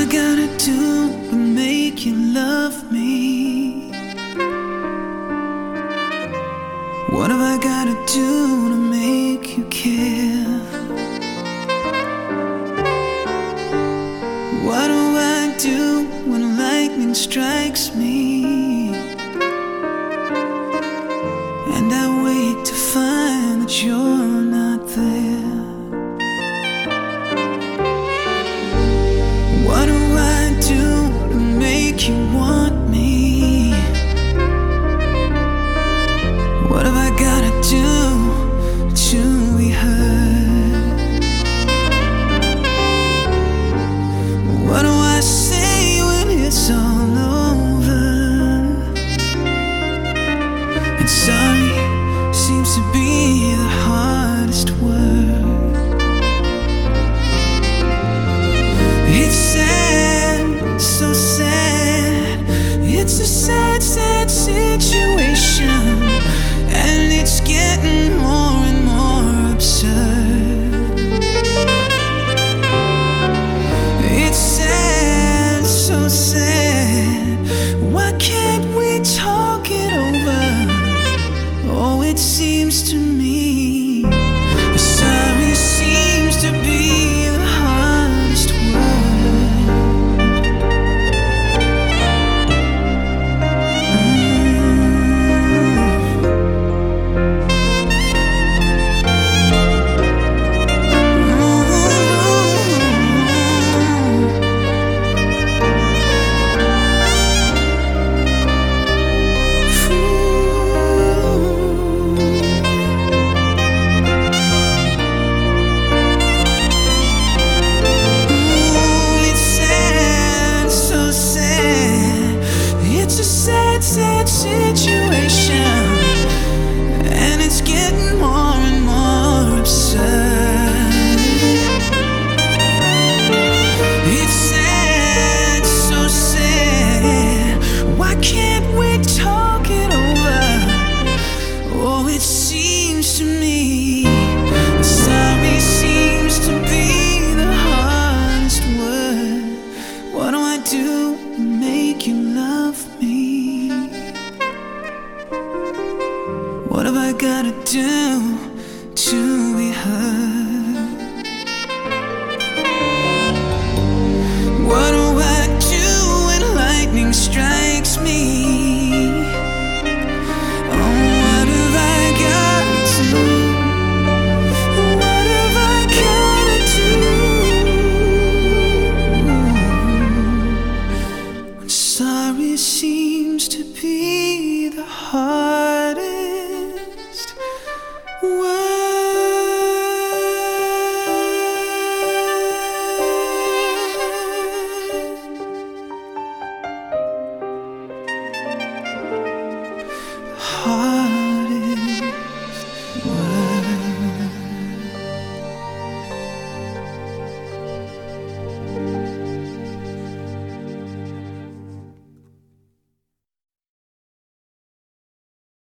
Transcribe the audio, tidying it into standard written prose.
gotta do to make you love me? What have I gotta do to make you care? What do I do when lightning strikes me and I wake to find that you're not there? What do I do to make you want me? What have I gotta do to be heard? What do I say when it's all over? And sorry seems to be the hardest word.